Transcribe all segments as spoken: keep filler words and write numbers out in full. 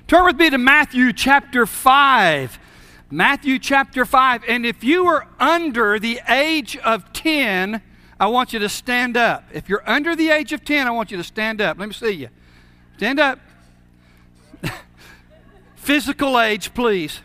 Turn with me to Matthew chapter five. Matthew chapter five. And if you are under the age of ten, I want you to stand up. If you're under the age of ten, I want you to stand up. Let me see you. Stand up. Physical age, please.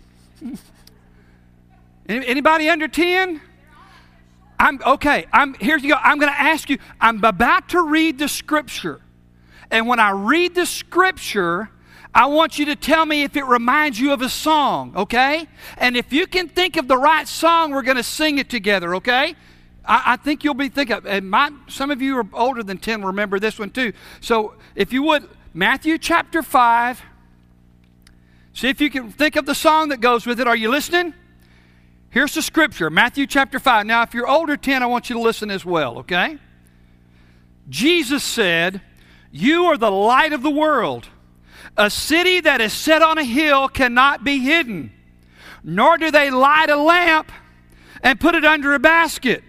Anybody under ten? I'm okay. I'm here you go. I'm going to ask you. I'm about to read the scripture. And when I read the scripture, I want you to tell me if it reminds you of a song, okay? And if you can think of the right song, we're going to sing it together, okay? I, I think you'll be thinking, and my, some of you are older than ten, remember this one too. So if you would, Matthew chapter five, see if you can think of the song that goes with it. Are you listening? Here's the scripture, Matthew chapter five. Now, if you're older ten, I want you to listen as well, okay? Jesus said, "You are the light of the world. A city that is set on a hill cannot be hidden, nor do they light a lamp and put it under a basket."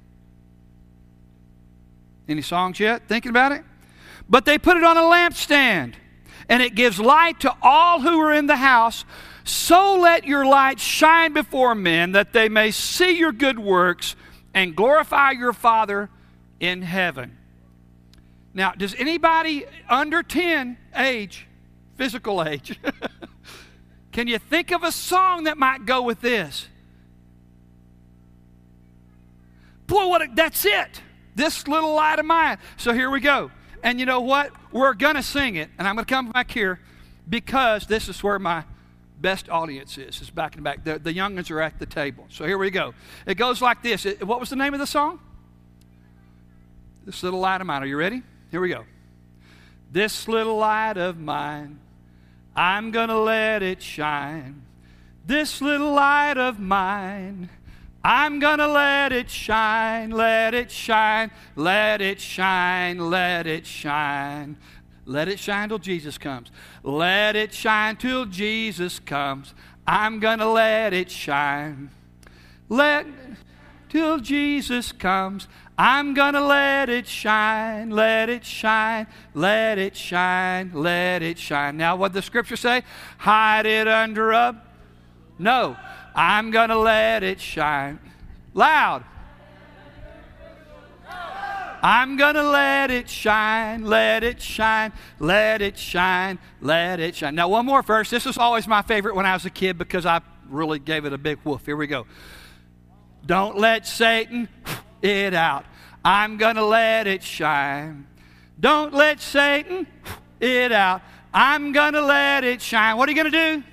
Any songs yet? Thinking about it? "But they put it on a lampstand, and it gives light to all who are in the house. So let your light shine before men, that they may see your good works and glorify your Father in heaven." Now, does anybody under ten age, physical age, can you think of a song that might go with this? Boy, what a, that's it. This little light of mine. So here we go. And you know what? We're going to sing it. And I'm going to come back here because this is where my best audience is. It's back in the back. The, the young ones are at the table. So here we go. It goes like this. It, what was the name of the song? This little light of mine. Are you ready? Here we go. This little light of mine, I'm going to let it shine. This little light of mine, I'm going to let it shine, let it shine, let it shine, let it shine. Let it shine till Jesus comes. Let it shine till Jesus comes. I'm going to let it shine. Let till Jesus comes. I'm going to let it shine, let it shine, let it shine, let it shine. Now, what does the scripture say? Hide it under a... No, I'm going to let it shine. Loud. I'm going to let it shine, let it shine, let it shine, let it shine. Now, one more verse. This was always my favorite when I was a kid because I really gave it a big woof. Here we go. Don't let Satan it out. I'm going to let it shine. Don't let Satan it out. I'm going to let it shine. What are you going to do?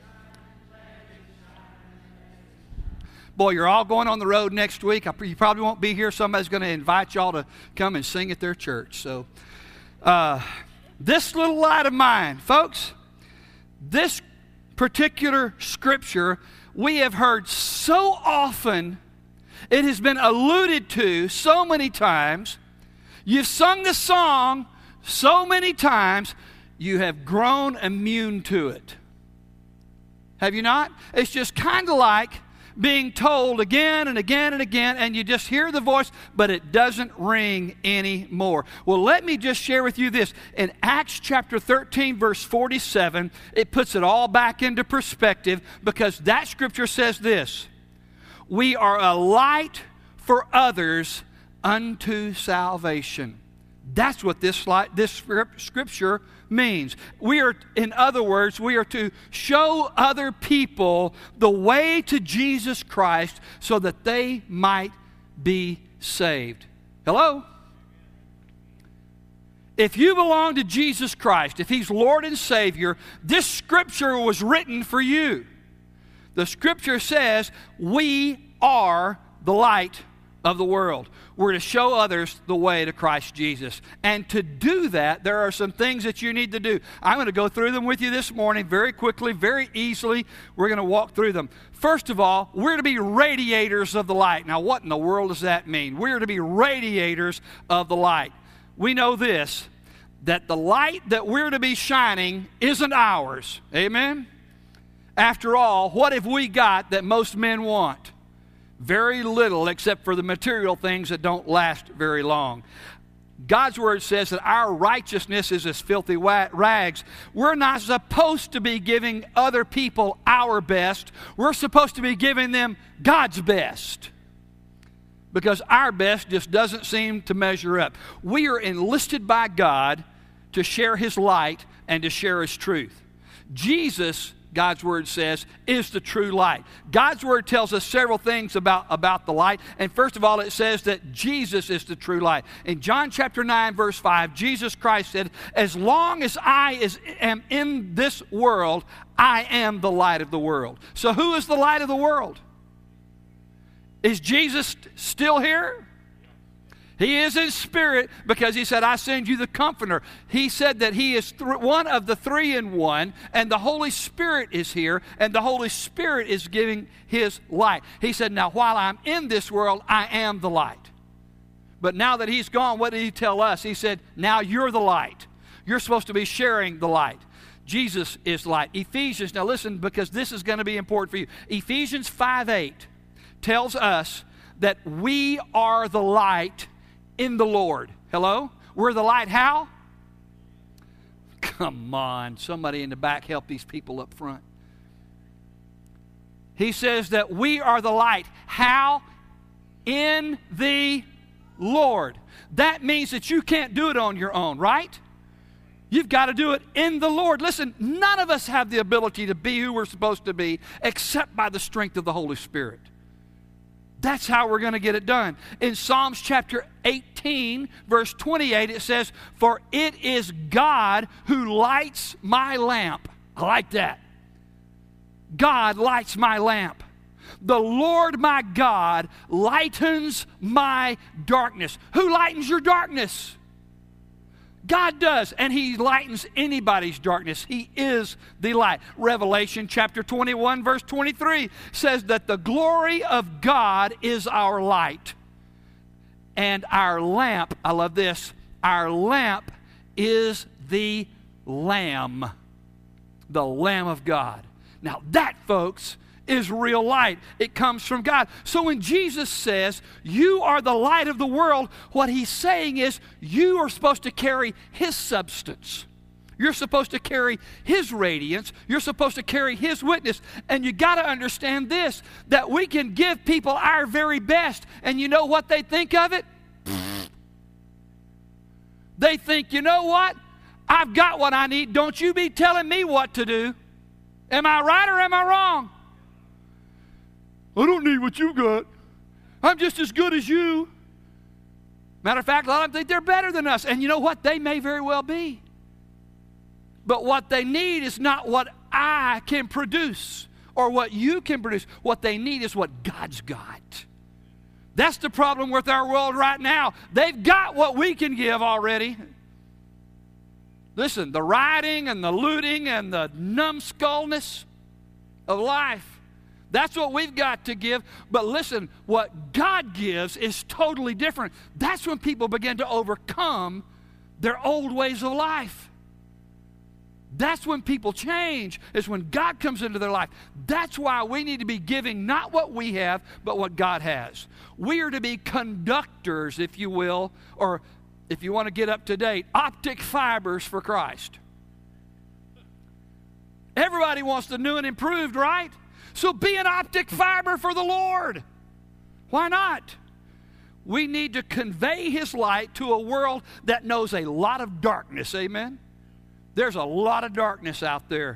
Boy, you're all going on the road next week. You probably won't be here. Somebody's going to invite y'all to come and sing at their church. So, uh, this little light of mine, folks, this particular scripture we have heard so often. It has been alluded to so many times. You've sung the song so many times, you have grown immune to it. Have you not? It's just kind of like being told again and again and again, and you just hear the voice, but it doesn't ring anymore. Well, let me just share with you this. In Acts chapter thirteen, verse forty-seven, it puts it all back into perspective because that scripture says this: "We are a light for others unto salvation." That's what this light, this scripture means. We are, in other words, we are to show other people the way to Jesus Christ so that they might be saved. Hello? If you belong to Jesus Christ, if He's Lord and Savior, this scripture was written for you. The scripture says we are the light of the world. We're to show others the way to Christ Jesus. And to do that, there are some things that you need to do. I'm going to go through them with you this morning very quickly, very easily. We're going to walk through them. First of all, we're to be radiators of the light. Now, what in the world does that mean? We're to be radiators of the light. We know this, that the light that we're to be shining isn't ours. Amen? After all, what have we got that most men want? Very little, except for the material things that don't last very long. God's word says that our righteousness is as filthy rags. We're not supposed to be giving other people our best. We're supposed to be giving them God's best, because our best just doesn't seem to measure up. We are enlisted by God to share His light and to share His truth. Jesus, God's word says, is the true light. God's word tells us several things about, about the light. And first of all, it says that Jesus is the true light. In John chapter nine, verse five, Jesus Christ said, as long as I is, am in this world, I am the light of the world. So who is the light of the world? Is Jesus still here? He is in spirit, because He said, I send you the Comforter. He said that He is th- one of the three in one, and the Holy Spirit is here, and the Holy Spirit is giving His light. He said, now while I'm in this world, I am the light. But now that He's gone, what did He tell us? He said, now you're the light. You're supposed to be sharing the light. Jesus is light. Ephesians, now listen, because this is going to be important for you. Ephesians five eight tells us that we are the light in the Lord. Hello? We're the light how? Come on, somebody in the back help these people up front. He says that we are the light. How? In the Lord. That means that you can't do it on your own, right? You've got to do it in the Lord. Listen, none of us have the ability to be who we're supposed to be except by the strength of the Holy Spirit. That's how we're going to get it done. In Psalms chapter eighteen, verse twenty-eight, it says, for it is God who lights my lamp. I like that. God lights my lamp. The Lord my God lightens my darkness. Who lightens your darkness? God does, and He lightens anybody's darkness. He is the light. Revelation chapter twenty-one, verse twenty-three says that the glory of God is our light. And our lamp, I love this, our lamp is the Lamb, the Lamb of God. Now that, folks, is real light. It comes from God. So when Jesus says, you are the light of the world, what He's saying is you are supposed to carry His substance. You're supposed to carry His radiance. You're supposed to carry His witness. And you got to understand this, that we can give people our very best, and you know what they think of it? They think, you know what? I've got what I need. Don't you be telling me what to do. Am I right or am I wrong? I don't need what you got. I'm just as good as you. Matter of fact, a lot of them think they're better than us. And you know what? They may very well be. But what they need is not what I can produce or what you can produce. What they need is what God's got. That's the problem with our world right now. They've got what we can give already. Listen, the rioting and the looting and the numbskullness of life, that's what we've got to give. But listen, what God gives is totally different. That's when people begin to overcome their old ways of life. That's when people change, is when God comes into their life. That's why we need to be giving not what we have, but what God has. We are to be conductors, if you will, or if you want to get up to date, optic fibers for Christ. Everybody wants the new and improved, right? So be an optic fiber for the Lord. Why not? We need to convey His light to a world that knows a lot of darkness. Amen? There's a lot of darkness out there.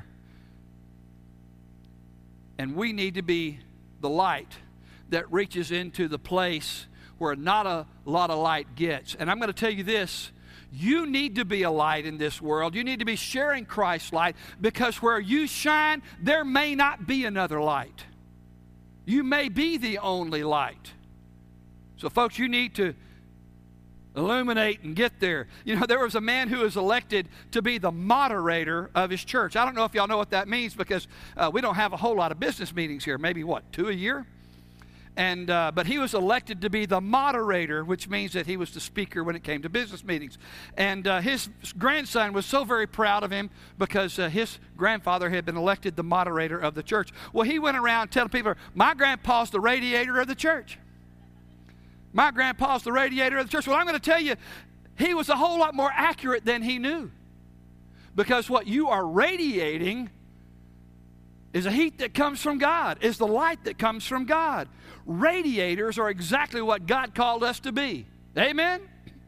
And we need to be the light that reaches into the place where not a lot of light gets. And I'm going to tell you this. You need to be a light in this world. You need to be sharing Christ's light, because where you shine, there may not be another light. You may be the only light. So, folks, you need to illuminate and get there. You know, there was a man who was elected to be the moderator of his church. I don't know if y'all know what that means, because uh, we don't have a whole lot of business meetings here. Maybe, what, two a year? And, uh, but he was elected to be the moderator, which means that he was the speaker when it came to business meetings. And uh, his grandson was so very proud of him because uh, his grandfather had been elected the moderator of the church. Well, he went around telling people, my grandpa's the radiator of the church. My grandpa's the radiator of the church. Well, I'm going to tell you, he was a whole lot more accurate than he knew. Because what you are radiating is a heat that comes from God, is the light that comes from God. Radiators are exactly what God called us to be. Amen?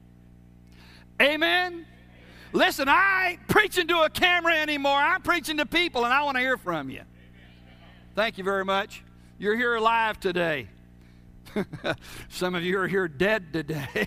Amen? Listen, I ain't preaching to a camera anymore. I'm preaching to people, and I want to hear from you. Thank you very much. You're here live today. Some of you are here dead today.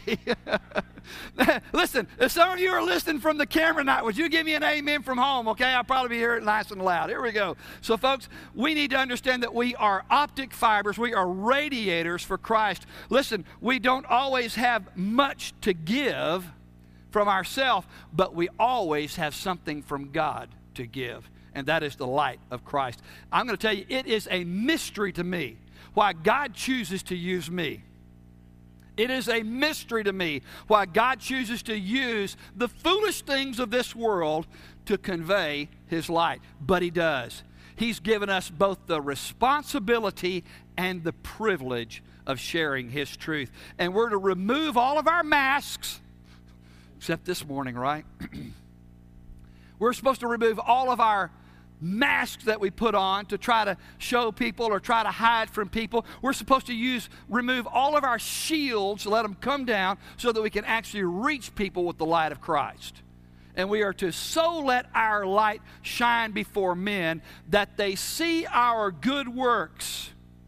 Listen, if some of you are listening from the camera night, would you give me an amen from home, okay? I'll probably be hearing it nice and loud. Here we go. So, folks, we need to understand that we are optic fibers. We are radiators for Christ. Listen, we don't always have much to give from ourselves, but we always have something from God to give, and that is the light of Christ. I'm going to tell you, it is a mystery to me why God chooses to use me. It is a mystery to me why God chooses to use the foolish things of this world to convey His light. But He does. He's given us both the responsibility and the privilege of sharing His truth. And we're to remove all of our masks, except this morning, right? We're supposed to remove all of our masks that we put on to try to show people or try to hide from people. We're supposed to use, remove all of our shields, let them come down so that we can actually reach people with the light of Christ. And we are to so let our light shine before men that they see our good works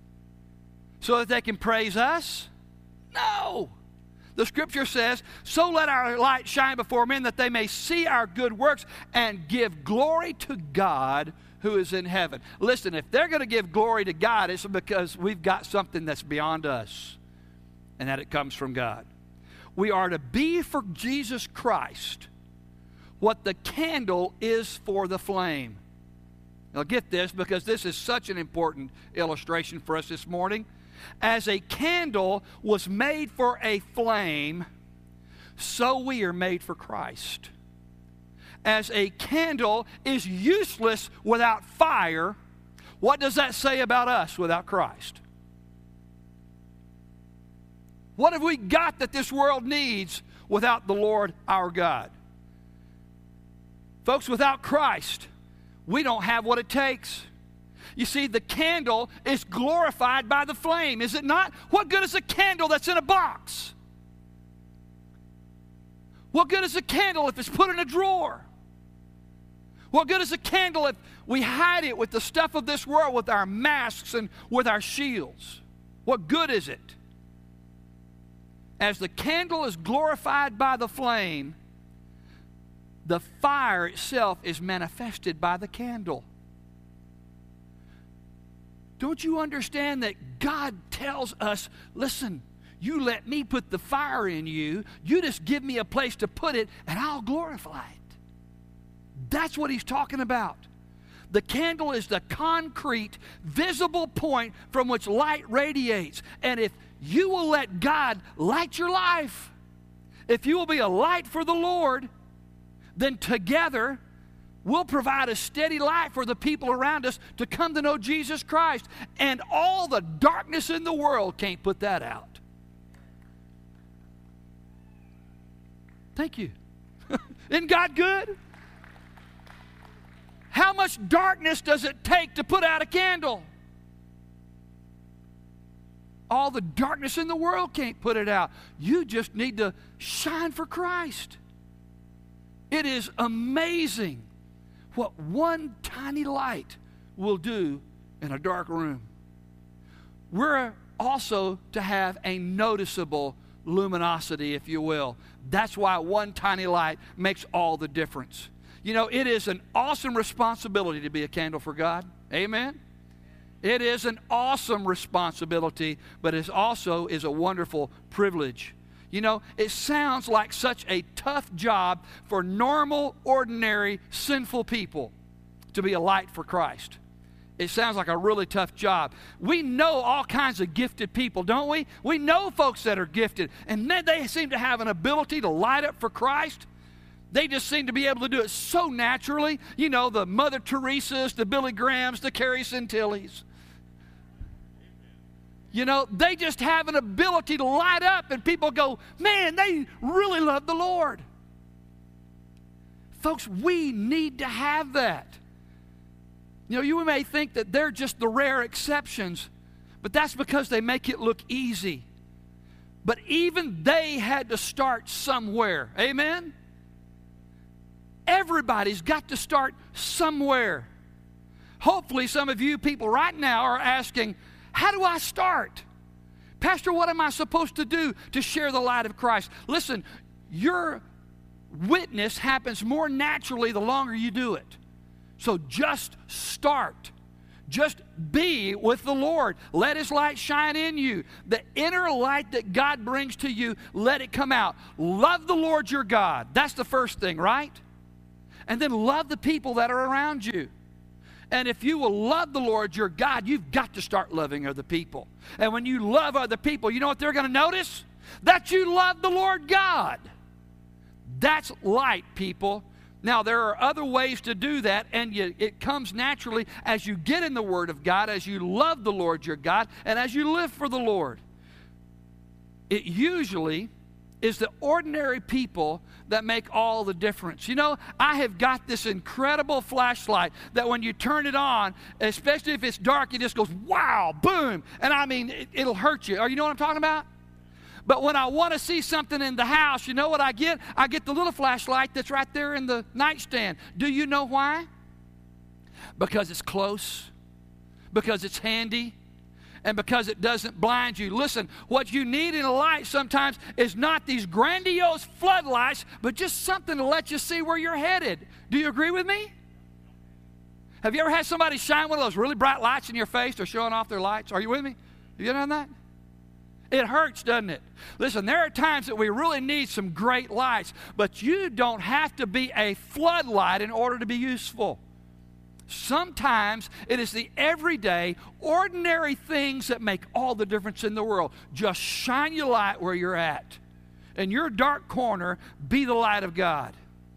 so that they can praise us? No. The Scripture says, so let our light shine before men that they may see our good works and give glory to God who is in heaven. Listen, if they're going to give glory to God, it's because we've got something that's beyond us, and that it comes from God. We are to be for Jesus Christ what the candle is for the flame. Now get this, because this is such an important illustration for us this morning. As a candle was made for a flame, so we are made for Christ. As a candle is useless without fire, what does that say about us without Christ? What have we got that this world needs without the Lord our God? Folks, without Christ, we don't have what it takes. You see, the candle is glorified by the flame, is it not? What good is a candle that's in a box? What good is a candle if it's put in a drawer? What good is a candle if we hide it with the stuff of this world, with our masks and with our shields? What good is it? As the candle is glorified by the flame, the fire itself is manifested by the candle. Don't you understand that God tells us, listen, you let me put the fire in you, you just give me a place to put it, and I'll glorify it. That's what He's talking about. The candle is the concrete, visible point from which light radiates. And if you will let God light your life, if you will be a light for the Lord, then together we'll provide a steady light for the people around us to come to know Jesus Christ. And all the darkness in the world can't put that out. Thank you. Isn't God good? How much darkness does it take to put out a candle? All the darkness in the world can't put it out. You just need to shine for Christ. It is amazing what one tiny light will do in a dark room. We're also to have a noticeable luminosity, if you will. That's why one tiny light makes all the difference. You know, it is an awesome responsibility to be a candle for God. Amen? It is an awesome responsibility, but it also is a wonderful privilege. You know, it sounds like such a tough job for normal, ordinary, sinful people to be a light for Christ. It sounds like a really tough job. We know all kinds of gifted people, don't we? We know folks that are gifted, and then they seem to have an ability to light up for Christ. They just seem to be able to do it so naturally. You know, the Mother Teresas, the Billy Grahams, the Carrie Centilles. You know, they just have an ability to light up, and people go, man, they really love the Lord. Folks, we need to have that. You know, you may think that they're just the rare exceptions, but that's because they make it look easy. But even they had to start somewhere. Amen? Everybody's got to start somewhere. Hopefully some of you people right now are asking, how do I start? Pastor, what am I supposed to do to share the light of Christ? Listen, your witness happens more naturally the longer you do it. So just start. Just be with the Lord. Let His light shine in you. The inner light that God brings to you, let it come out. Love the Lord your God. That's the first thing, right? And then love the people that are around you. And if you will love the Lord your God, you've got to start loving other people. And when you love other people, you know what they're going to notice? That you love the Lord God. That's light, people. Now, there are other ways to do that, and you, it comes naturally as you get in the Word of God, as you love the Lord your God, and as you live for the Lord. It usually is the ordinary people that make all the difference. You know, I have got this incredible flashlight that when you turn it on, especially if it's dark, it just goes, wow, boom. And I mean, it, it'll hurt you. Or you know what I'm talking about? But when I want to see something in the house, you know what I get? I get the little flashlight that's right there in the nightstand. Do you know why? Because it's close, because it's handy, and because it doesn't blind you. Listen, what you need in a light sometimes is not these grandiose floodlights, but just something to let you see where you're headed. Do you agree with me? Have you ever had somebody shine one of those really bright lights in your face? They're showing off their lights. Are you with me? Have you done that? It hurts, doesn't it? Listen, there are times that we really need some great lights, but you don't have to be a floodlight in order to be useful. Sometimes it is the everyday, ordinary things that make all the difference in the world. Just shine your light where you're at. In your dark corner, be the light of God.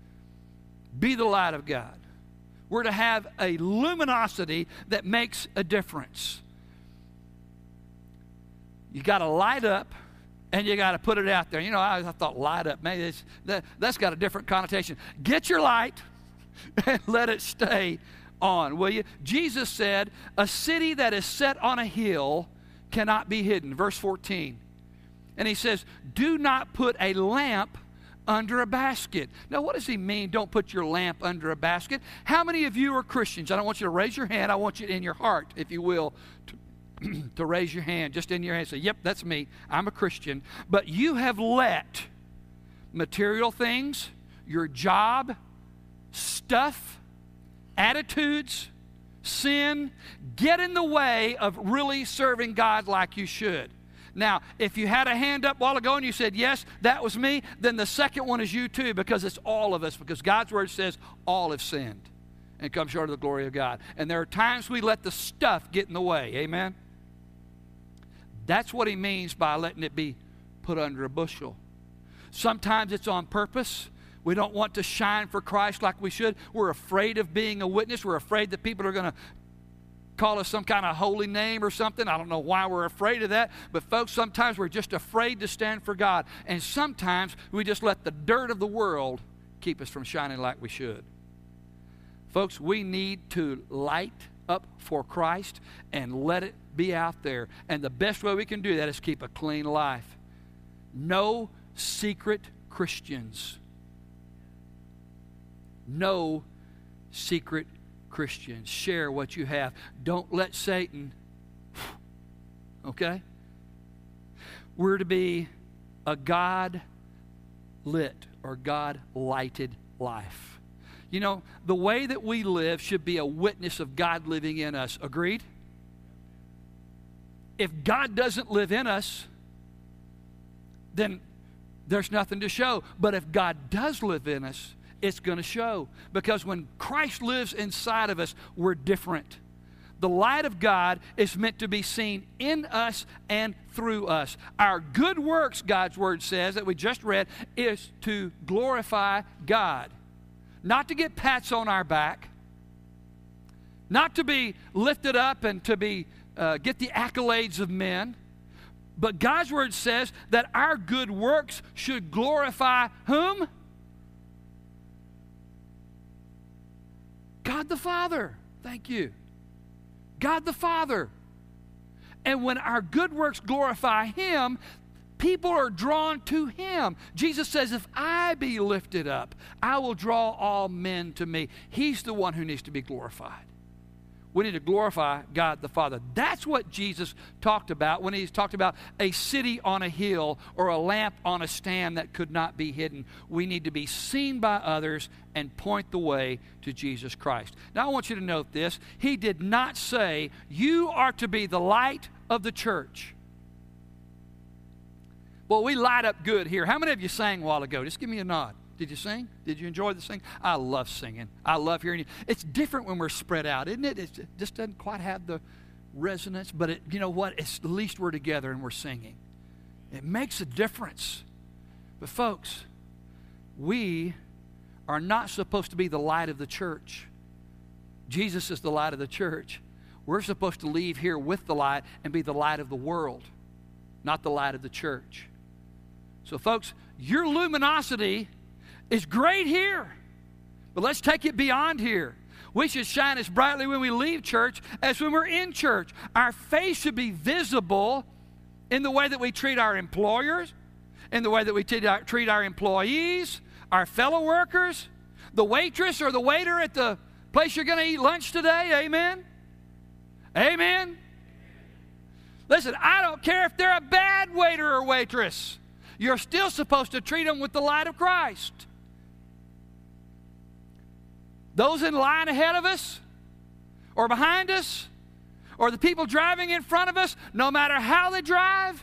Be the light of God. We're to have a luminosity that makes a difference. You got to light up, and you got to put it out there. You know, I, I thought light up, maybe it's, that, that's got a different connotation. Get your light and let it stay on, will you? Jesus said, a city that is set on a hill cannot be hidden. Verse fourteen. And He says, do not put a lamp under a basket. Now, what does He mean, don't put your lamp under a basket? How many of you are Christians? I don't want you to raise your hand. I want you in your heart, if you will, to to raise your hand, just in your hand, say, yep, that's me, I'm a Christian. But you have let material things, your job, stuff, attitudes, sin, get in the way of really serving God like you should. Now, if you had a hand up a while ago and you said, yes, that was me, then the second one is you too, because it's all of us, because God's Word says all have sinned and come short of the glory of God. And there are times we let the stuff get in the way. Amen? That's what He means by letting it be put under a bushel. Sometimes it's on purpose. We don't want to shine for Christ like we should. We're afraid of being a witness. We're afraid that people are going to call us some kind of holy name or something. I don't know why we're afraid of that. But folks, sometimes we're just afraid to stand for God. And sometimes we just let the dirt of the world keep us from shining like we should. Folks, we need to light up for Christ and let it be out there. And the best way we can do that is keep a clean life. No secret Christians. No secret Christians. Share what you have. Don't let Satan, okay? We're to be a God-lit or God-lighted life. You know, the way that we live should be a witness of God living in us. Agreed? If God doesn't live in us, then there's nothing to show. But if God does live in us, it's going to show. Because when Christ lives inside of us, we're different. The light of God is meant to be seen in us and through us. Our good works, God's Word says, that we just read, is to glorify God. Not to get pats on our back. Not to be lifted up and to be uh, get the accolades of men. But God's word says that our good works should glorify whom? God the Father. Thank you. God the Father. And when our good works glorify Him, people are drawn to Him. Jesus says, if I be lifted up, I will draw all men to me. He's the one who needs to be glorified. We need to glorify God the Father. That's what Jesus talked about when He talked about a city on a hill or a lamp on a stand that could not be hidden. We need to be seen by others and point the way to Jesus Christ. Now I want you to note this. He did not say, you are to be the light of the church. Well, we light up good here. How many of you sang a while ago? Just give me a nod. Did you sing? Did you enjoy the singing? I love singing. I love hearing you. It's different when we're spread out, isn't it? It's, it just doesn't quite have the resonance, but it, you know what? It's, at least we're together and we're singing. It makes a difference. But folks, we are not supposed to be the light of the church. Jesus is the light of the church. We're supposed to leave here with the light and be the light of the world, not the light of the church. So folks, your luminosity is great here, but let's take it beyond here. We should shine as brightly when we leave church as when we're in church. Our face should be visible in the way that we treat our employers, in the way that we treat our, treat our employees, our fellow workers, the waitress or the waiter at the place you're going to eat lunch today. Amen? Amen? Listen, I don't care if they're a bad waiter or waitress. You're still supposed to treat them with the light of Christ. Those in line ahead of us or behind us or the people driving in front of us, no matter how they drive,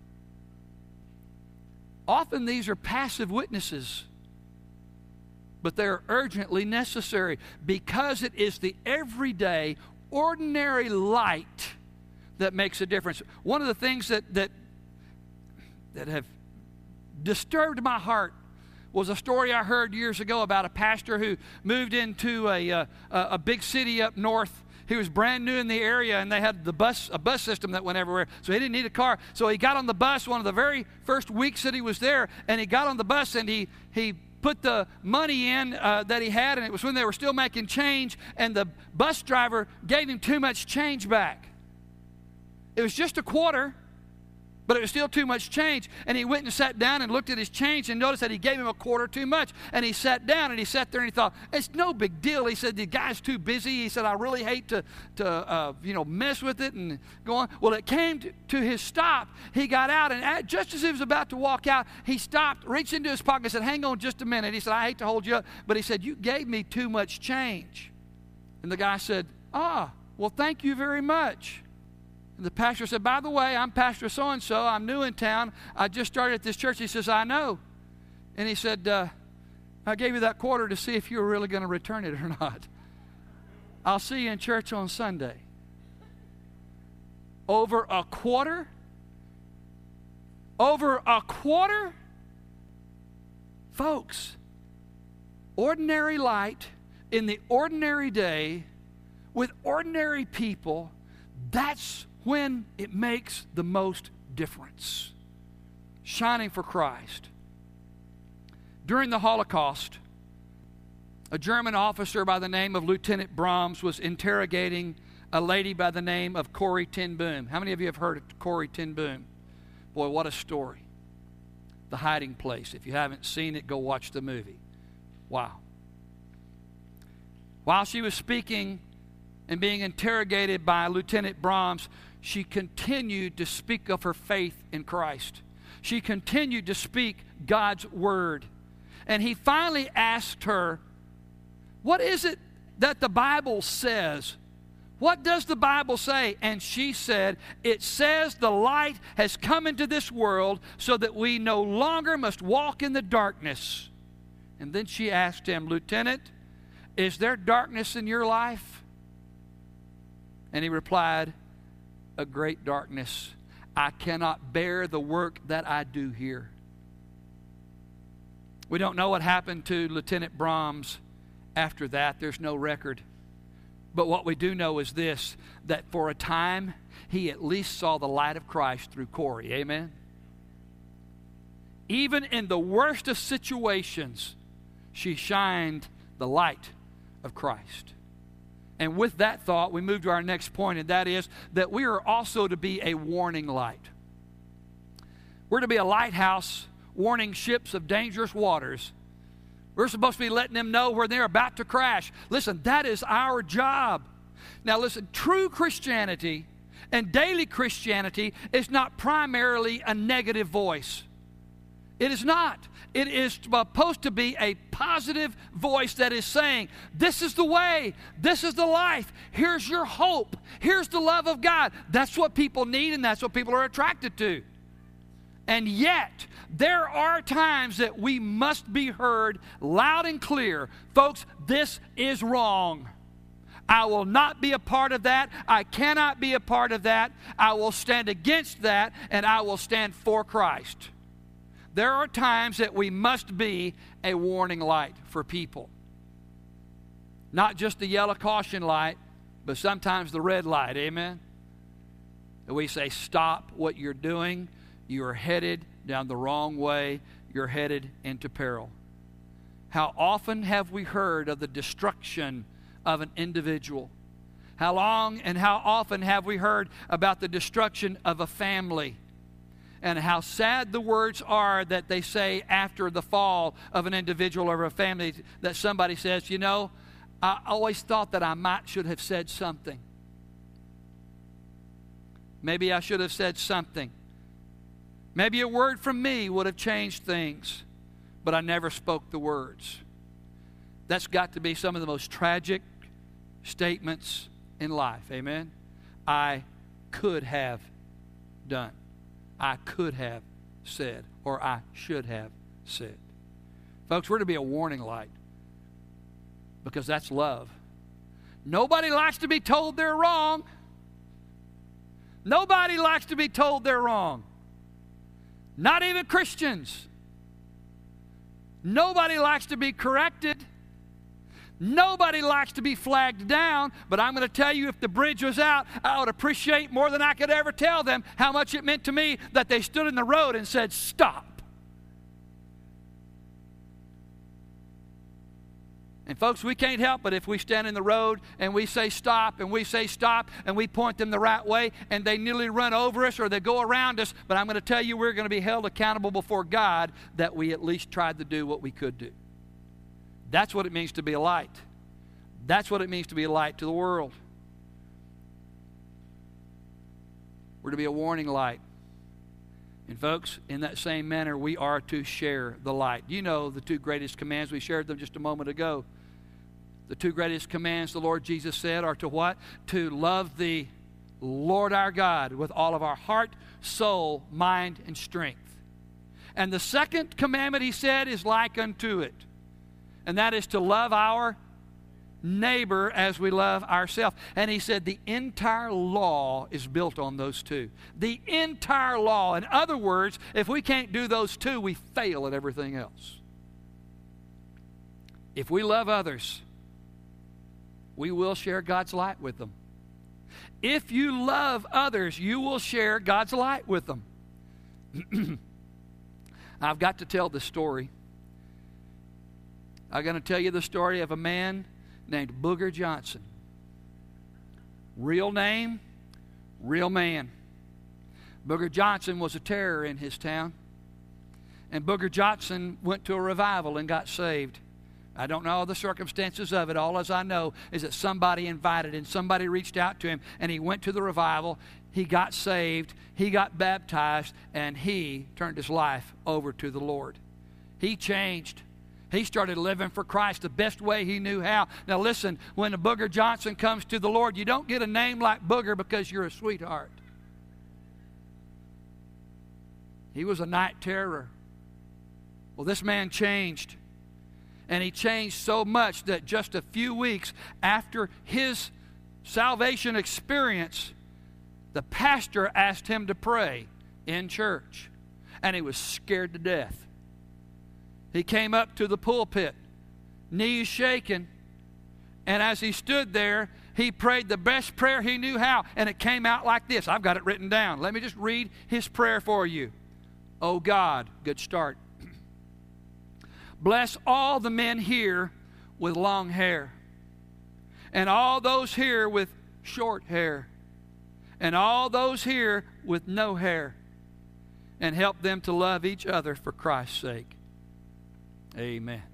often these are passive witnesses, but they're urgently necessary because it is the everyday, ordinary light that makes a difference. One of the things that that, that have disturbed my heart was a story I heard years ago about a pastor who moved into a, a, a big city up north. He was brand new in the area, and they had the bus a bus system that went everywhere, so he didn't need a car. So he got on the bus one of the very first weeks that he was there, and he got on the bus, and he, he put the money in uh, that he had, and it was when they were still making change, and the bus driver gave him too much change back. It was just a quarter, but it was still too much change. And he went and sat down and looked at his change and noticed that he gave him a quarter too much. And he sat down and he sat there and he thought, it's no big deal. He said, the guy's too busy. He said, I really hate to, to uh, you know, mess with it and go on. Well, it came to, to his stop. He got out, and at, just as he was about to walk out, he stopped, reached into his pocket and said, hang on just a minute. He said, I hate to hold you up, but he said, you gave me too much change. And the guy said, ah, well, thank you very much. And the pastor said, by the way, I'm Pastor so-and-so. I'm new in town. I just started at this church. He says, I know. And he said, uh, I gave you that quarter to see if you were really going to return it or not. I'll see you in church on Sunday. Over a quarter? Over a quarter? Folks, ordinary light in the ordinary day with ordinary people, that's when it makes the most difference. Shining for Christ. During the Holocaust, a German officer by the name of Lieutenant Brahms was interrogating a lady by the name of Corrie ten Boom. How many of you have heard of Corrie ten Boom? Boy, what a story. The Hiding Place. If you haven't seen it, go watch the movie. Wow. While she was speaking and being interrogated by Lieutenant Brahms, she continued to speak of her faith in Christ. She continued to speak God's word. And he finally asked her, what is it that the Bible says? What does the Bible say? And she said, it says the light has come into this world so that we no longer must walk in the darkness. And then she asked him, Lieutenant, is there darkness in your life? And he replied, a great darkness. I cannot bear the work that I do here. We don't know what happened to Lieutenant Brahms after that. There's no record. But what we do know is this, that for a time, he at least saw the light of Christ through Corey. Amen? Even in the worst of situations, she shined the light of Christ. And with that thought, we move to our next point, and that is that we are also to be a warning light. We're to be a lighthouse warning ships of dangerous waters. We're supposed to be letting them know where they're about to crash. Listen, that is our job. Now listen, true Christianity and daily Christianity is not primarily a negative voice. It is not. It is supposed to be a positive voice that is saying, this is the way, this is the life, here's your hope, here's the love of God. That's what people need, and that's what people are attracted to. And yet, there are times that we must be heard loud and clear. Folks, this is wrong. I will not be a part of that. I cannot be a part of that. I will stand against that, and I will stand for Christ. There are times that we must be a warning light for people. Not just the yellow caution light, but sometimes the red light. Amen? And we say, stop what you're doing. You are headed down the wrong way. You're headed into peril. How often have we heard of the destruction of an individual? How long and how often have we heard about the destruction of a family? And how sad the words are that they say after the fall of an individual or a family, that somebody says, you know, I always thought that I might should have said something. Maybe I should have said something. Maybe a word from me would have changed things, but I never spoke the words. That's got to be some of the most tragic statements in life. Amen? I could have done. I could have said, or I should have said. Folks, we're to be a warning light because that's love. Nobody likes to be told they're wrong. Nobody likes to be told they're wrong. Not even Christians. Nobody likes to be corrected. Nobody likes to be flagged down. But I'm going to tell you, if the bridge was out, I would appreciate more than I could ever tell them how much it meant to me that they stood in the road and said, stop. And folks, we can't help it if we stand in the road and we say stop and we say stop and we point them the right way and they nearly run over us or they go around us. But I'm going to tell you, we're going to be held accountable before God that we at least tried to do what we could do. That's what it means to be a light. That's what it means to be a light to the world. We're to be a warning light. And folks, in that same manner, we are to share the light. You know the two greatest commands. We shared them just a moment ago. The two greatest commands the Lord Jesus said are to what? To love the Lord our God with all of our heart, soul, mind, and strength. And the second commandment, he said, is like unto it. And that is to love our neighbor as we love ourselves. And he said the entire law is built on those two. The entire law. In other words, if we can't do those two, we fail at everything else. If we love others, we will share God's light with them. If you love others, you will share God's light with them. I've got to tell this story. I'm going to tell you the story of a man named Booger Johnson. Real name, real man. Booger Johnson was a terror in his town. And Booger Johnson went to a revival and got saved. I don't know all the circumstances of it. All as I know is that somebody invited him. Somebody reached out to him, and he went to the revival. He got saved. He got baptized, and he turned his life over to the Lord. He changed. He started living for Christ the best way he knew how. Now listen, when a Booger Johnson comes to the Lord, you don't get a name like Booger because you're a sweetheart. He was a night terror. Well, this man changed. And he changed so much that just a few weeks after his salvation experience, the pastor asked him to pray in church. And he was scared to death. He came up to the pulpit, knees shaking, and as he stood there he prayed the best prayer he knew how, and it came out like this. I've got it written down. Let me just read his prayer for you. Oh God, good start. Bless all the men here with long hair, and all those here with short hair, and all those here with no hair, and help them to love each other for Christ's sake. Amen.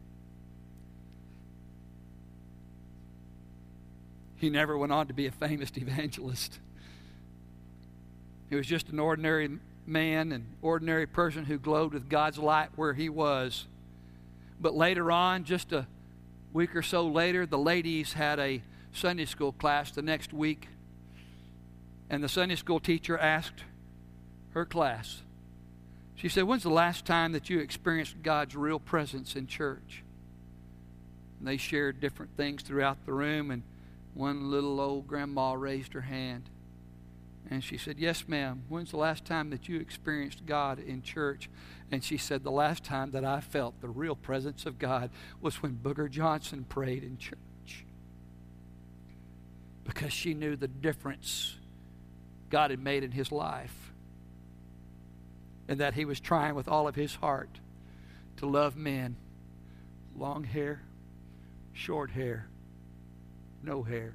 He never went on to be a famous evangelist. He was just an ordinary man, an ordinary person who glowed with God's light where he was. But later on, just a week or so later, the ladies had a Sunday school class the next week. And the Sunday school teacher asked her class, she said, when's the last time that you experienced God's real presence in church? And they shared different things throughout the room, and one little old grandma raised her hand. And she said, yes, ma'am. When's the last time that you experienced God in church? And she said, the last time that I felt the real presence of God was when Booger Johnson prayed in church. Because she knew the difference God had made in his life. And that he was trying with all of his heart to love men. Long hair, short hair, no hair.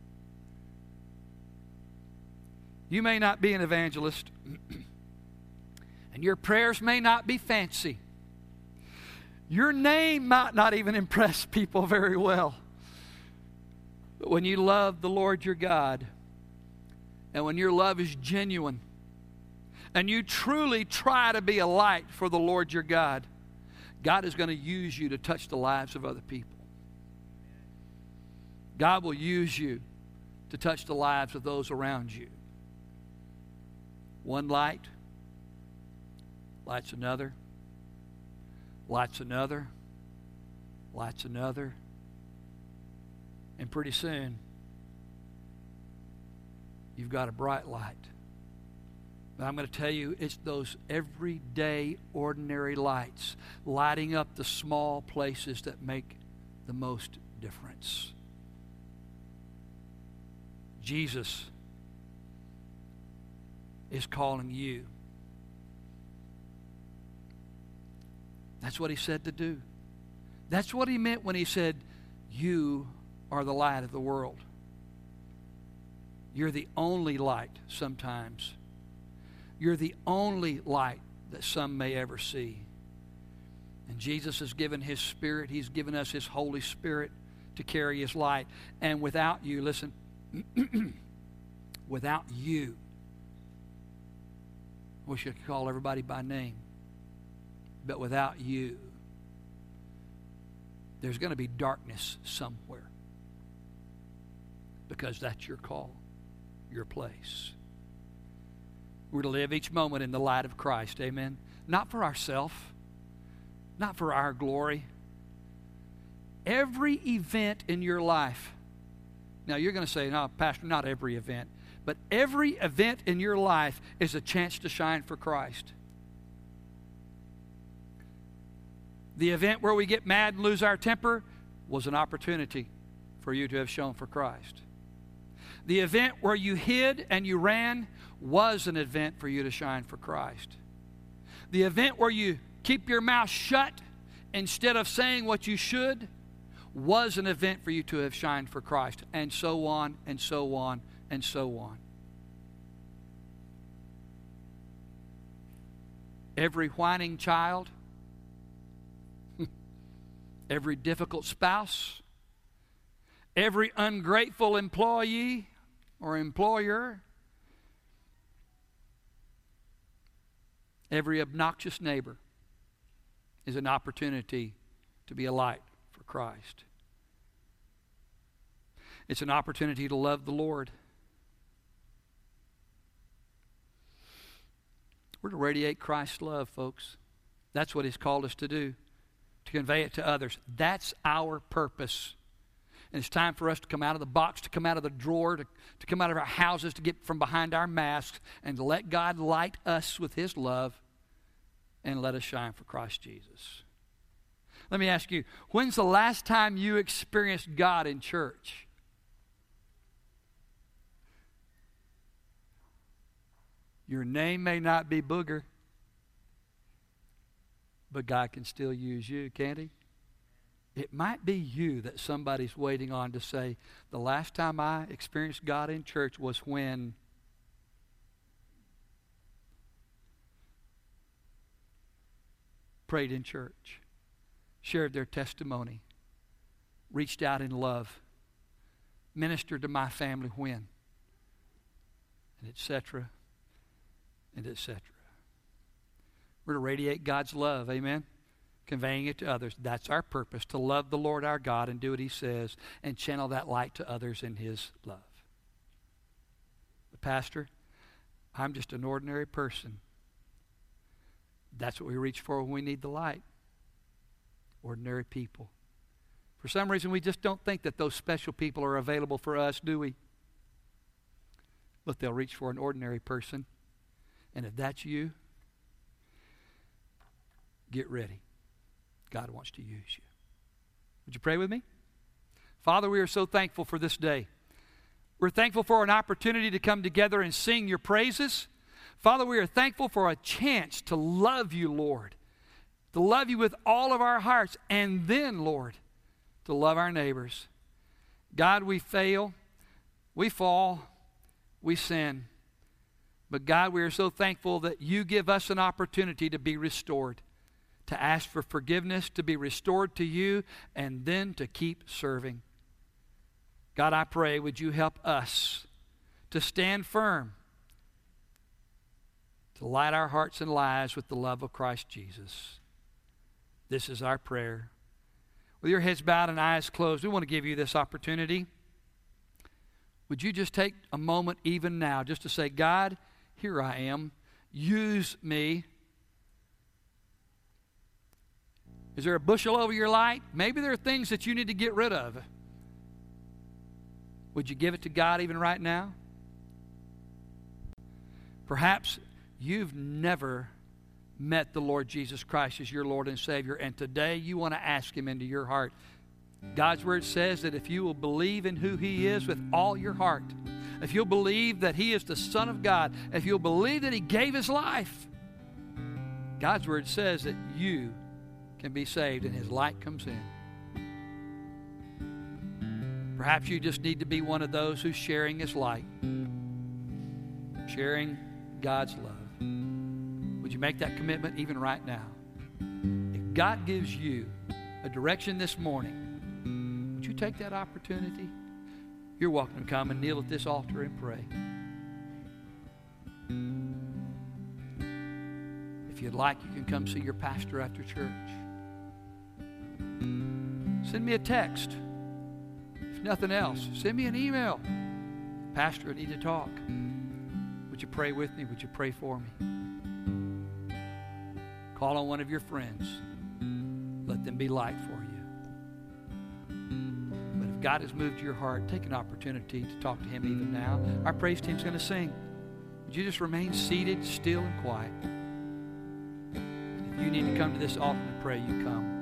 You may not be an evangelist, and your prayers may not be fancy. Your name might not even impress people very well. But when you love the Lord your God, and when your love is genuine, and you truly try to be a light for the Lord your God, God is going to use you to touch the lives of other people. God will use you to touch the lives of those around you. One light lights another, lights another, lights another, and pretty soon you've got a bright light. But I'm going to tell you, it's those everyday, ordinary lights lighting up the small places that make the most difference. Jesus is calling you. That's what he said to do. That's what he meant when he said, you are the light of the world. You're the only light sometimes. You're the only light that some may ever see. And Jesus has given his Spirit. He's given us his Holy Spirit to carry his light. And without you, listen, without you, I wish I could call everybody by name, but without you, there's going to be darkness somewhere, because that's your call, your place. We're to live each moment in the light of Christ, amen? Not for ourselves, not for our glory. Every event in your life, now you're going to say, no, Pastor, not every event, but every event in your life is a chance to shine for Christ. The event where we get mad and lose our temper was an opportunity for you to have shown for Christ. The event where you hid and you ran was an event for you to shine for Christ. The event where you keep your mouth shut instead of saying what you should was an event for you to have shined for Christ, and so on and so on and so on. Every whining child, every difficult spouse, every ungrateful employee or employer, every obnoxious neighbor is an opportunity to be a light for Christ. It's an opportunity to love the Lord. We're to radiate Christ's love, folks. That's what he's called us to do, to convey it to others. That's our purpose. And it's time for us to come out of the box, to come out of the drawer, to, to come out of our houses, to get from behind our masks, and to let God light us with his love and let us shine for Christ Jesus. Let me ask you, when's the last time you experienced God in church? Your name may not be Booger, but God can still use you, can't He? It might be you that somebody's waiting on to say, the last time I experienced God in church was when prayed in church, shared their testimony, reached out in love, ministered to my family when, and et cetera, and et cetera. We're to radiate God's love, amen? Conveying it to others. That's our purpose, to love the Lord our God and do what He says and channel that light to others in His love. But Pastor, I'm just an ordinary person. That's what we reach for when we need the light. Ordinary people. For some reason, we just don't think that those special people are available for us, do we? But they'll reach for an ordinary person. And if that's you, get ready. God wants to use you. Would you pray with me? Father, we are so thankful for this day. We're thankful for an opportunity to come together and sing your praises. Father, we are thankful for a chance to love you, Lord. To love you with all of our hearts. And then, Lord, to love our neighbors. God, we fail. We fall. We sin. But God, we are so thankful that you give us an opportunity to be restored. To ask for forgiveness, to be restored to you, and then to keep serving. God, I pray, would you help us to stand firm, to light our hearts and lives with the love of Christ Jesus. This is our prayer. With your heads bowed and eyes closed, we want to give you this opportunity. Would you just take a moment even now just to say, God, here I am. Use me. Is there a bushel over your light? Maybe there are things that you need to get rid of. Would you give it to God even right now? Perhaps you've never met the Lord Jesus Christ as your Lord and Savior, and today you want to ask Him into your heart. God's Word says that if you will believe in who He is with all your heart, if you'll believe that He is the Son of God, if you'll believe that He gave His life, God's Word says that you can be saved and His light comes in. Perhaps you just need to be one of those who's sharing His light, sharing God's love. Would you make that commitment even right now? If God gives you a direction this morning, would you take that opportunity? You're welcome to come and kneel at this altar and pray. If you'd like, you can come see your pastor after church. Send me a text. If nothing else, send me an email. Pastor, I need to talk. Would you pray with me? Would you pray for me? Call on one of your friends. Let them be light for you. But if God has moved your heart, take an opportunity to talk to Him even now. Our praise team's going to sing. Would you just remain seated, still, and quiet? If you need to come to this altar and pray, you come.